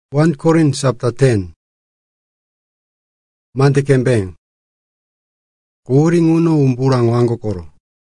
1 Corinthians chapter 10. Mante kembeng. Kuring uno umburang wango koro.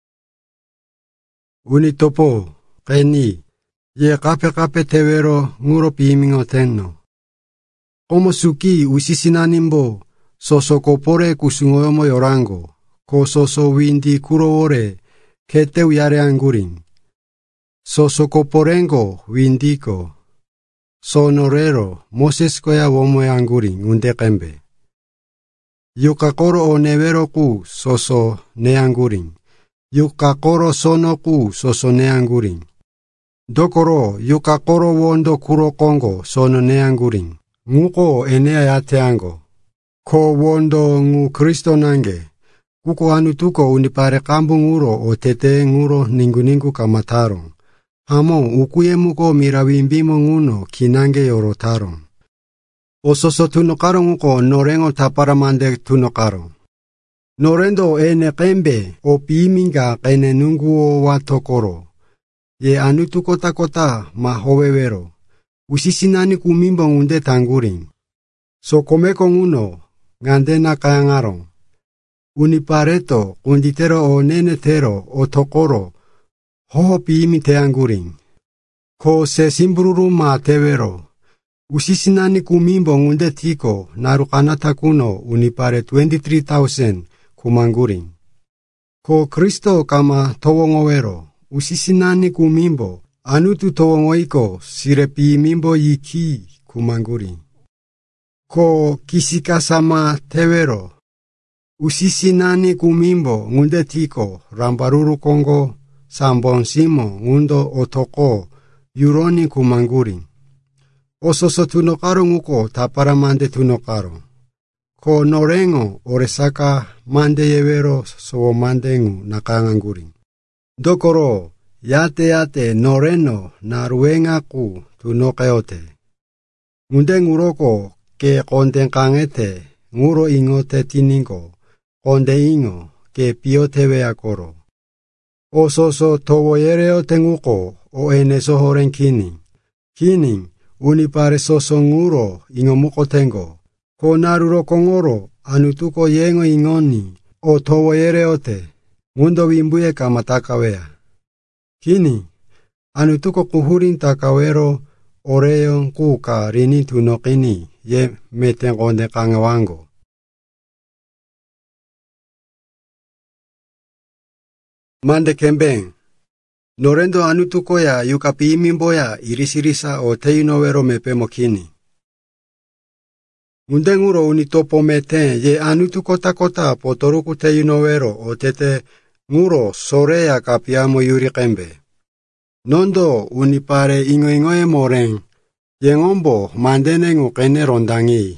Uni topo, keni, ye kape tewero nguro pimingo tenno. Komo suki usisinanimbo, soso kopore kusungoyomo yorango, ko soso windi kurowore, kete uyare anguring. Soso koporengo windiko. Sonorero, Moses koya womo anguring unde kembe. Yukakoro o nevero ku soso ne anguring. Yukakoro sono ku soso ne anguring. Dokoro yukakoro wondo kuro kongo sono ne anguring. Nguko enea yate ango. Ko wondo ngu Kristo nange. Kuko anutuko unipare kambu nguro o tete nguro ningu kamatarong. Hamo ukuye muko mirawimbimo nguno kinange yorotarong. Ososo tunokarong uko norengo taparamande tunokarong. Norendo ene kembe o piminga kene nungu o watokoro. Ye anutuko takota ma howewero. Usisinani kumimbo ngunde tanguring. So komeko nguno ngande na kayangarong. Unipareto kunditero o nenetero o tokoro. Hoho piimi te anguring. Ko se simbururu ma tewero. Usisinani kumimbo ngunde tiko narukanata kuno unipare 23,000 kumanguring. Ko Kristo kama towongowero. Usisinani kumimbo anutu towongoiko sire piimimbo yiki kumanguring. Ko kisika sama tewero. Usisinani kumimbo ngunde tiko rambaruru kongo sambon simo ngundo otoko yuroni kumanguring. Ososo tunokaro nguko taparamande tunokaro. Ko norengo oresaka mande yewero sowo mandengu nakanganguring. Dokoro yate noreno naruenga ku tunokeote. Ngunde nguroko ke konten kangete nguro ingote tiningo. Konde ingo ke piote weakoro. Ososo towoyereo tenguko o eneso horen kining. Kining unipare soso nguro ingomuko tengo. Ko naruro kongoro anutuko yengo ingoni o towoyereote. Ngundo wimbuye kamatakawea. Kini anutuko kuhurin takawero oreyon kuka rini tunokini ye metengonde kangewango. Mande kembeng. Norendo anutuko ya yukapiimimboya irisirisa o teyunovero mepemo kini. Ngundenguro unitopo meten ye anutuko takota potoruku teyunovero o tete nguro soreya kapiamo yuri kembe. Nondo unipare ingoe moreng ye ngombo mandene ngukene rondangi.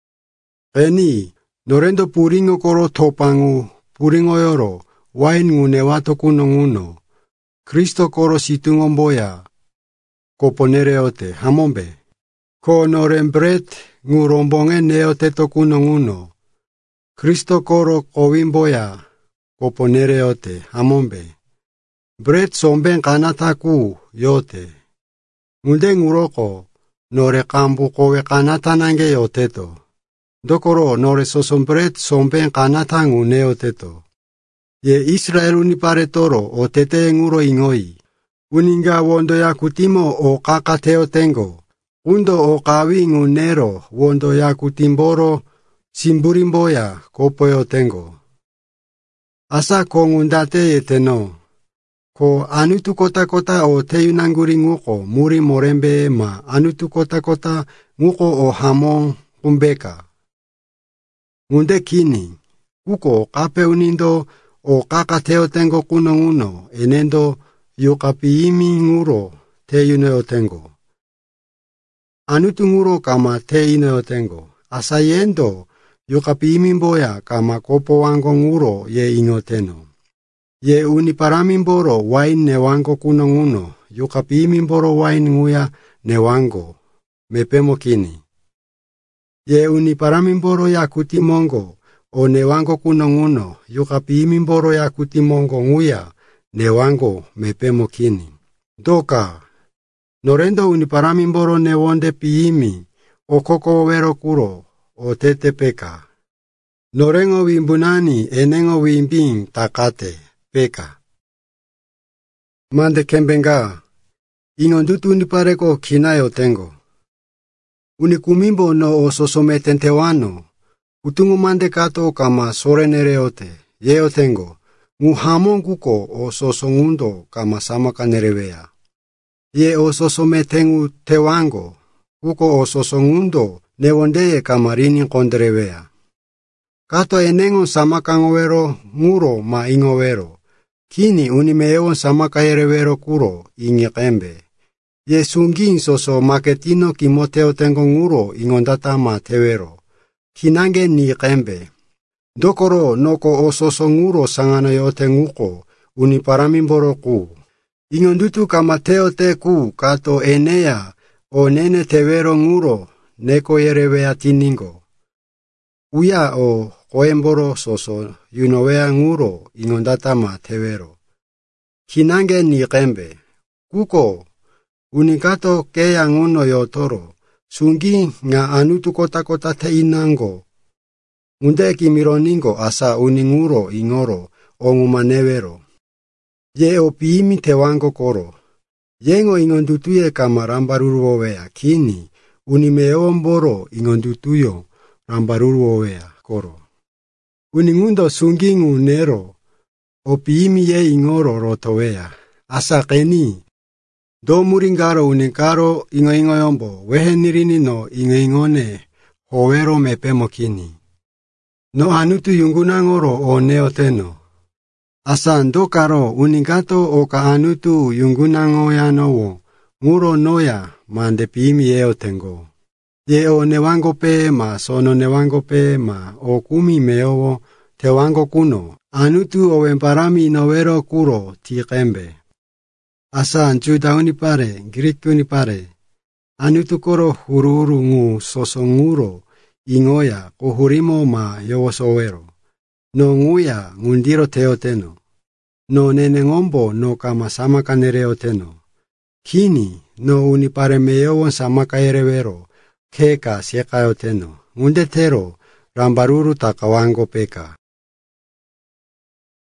Keni norendo puringo koro topangu puringo yoro wain ngune wato kuno nguno. Kristo koro situngomboya koponereote hamombe. Ko norembret ngurombonge neote tokuno nguno. Kristo koro kowimboya koponereote hamombe. Bret somben kanataku yote. Ngunde nguroko nore kambu kowe kanata nange yoteto. Dokoro nore sosombret somben kanata nguneoteto. Ye Israel unipare toro o tete nguro ingoi. Uninga wondo ya kutimo o kakateo tengo. Undo o kawi ngunero wondo ya kutimboro simburimboya kopoyo tengo. Asa ko ngundate yeteno. Ko anutu kota o teyunanguri nguko muri morembe ma anutu kota nguko o hamon kumbeka. Ngunde kini. Kuko kape unindo o kakateo tengo kuno nguno enendo yukapiimi nguro teyuneo tengo. Anutu nguro kama teyuneo tengo. Asayendo yukapiimi mboya kama kopo wango nguro ye ingoteno. Ye uniparami mboro wain newango kuno nguno. Yukapiimi mboro wain nguya newango. Mepemo kini. Ye uniparami mboro ya kutimongo. O newango kuno nguno, yukapiimi mboro ya kutimongo nguya, newango mepemo kini. Doka, norendo uniparami mboro newonde piimi, okoko wero kuro o tete peka. Norengo wimbunani enengo wimbing takate peka. Mande kembenga, ingondutu unipareko kinayo tengo. Unikumimbo no o sosometentewano, utungu mande kato kama sorenereote, yeo tengo, nguhamon kuko o sosongundo kama samaka nerewea. Ye o sosometengu tewango, kuko o sosongundo newondeye kama rini konderewea. Kato enengo samaka ngowero nguro ma ingowero, kini unimeewon samaka erewero kuro ingi kembe. Ye sungin soso maketino kimoteo tengo nguro ingondata ma tewero. Kinange ni kembe. Dokoro noko o soso nguro sangana yote nguko uniparamimboro ku. Ingondutu kama teo te ku kato enea o nene tewero nguro neko yerewea tiningo. Uya o koemboro soso yunowea nguro ingondata ma tewero. Kinange ni kembe. Kuko unikato kea nguno yotoro, sungi nga anutu kota te inango. Unde kimironingo asa uninguro ingoro ongumanewero. Ye opiimi tewango koro. Yengo ingondutuye kama rambaruruowea kini unimeomboro ingondutuyo rambaruruowea koro. Uningundo sungingu nero opiimi ye ingoro rotowea. Asa keni. Do muringaro unikaro ingoyombo wehenirini no ingoingone howero mepemo kini. No anutu yungunangoro o neoteno. Asan do karo unikato oka anutu yungunangoyanowo nguro noya mande piimi eotengo. Ye o newango pe ma sono newango pe ma o kumi meowo tewango kuno anutu owemparami inowero kuro tikembe. Asan Juda unipare, Greek unipare, anutu koro hururu ngu sosonguro ingoya kohurimo ma yowosowero. No nguya ngundiro teoteno. No nene ngombo no kama samaka nereoteno. Kini no unipare meyowon samaka erewero keka siekayoteno. Ngunde tero rambaruru takawango peka.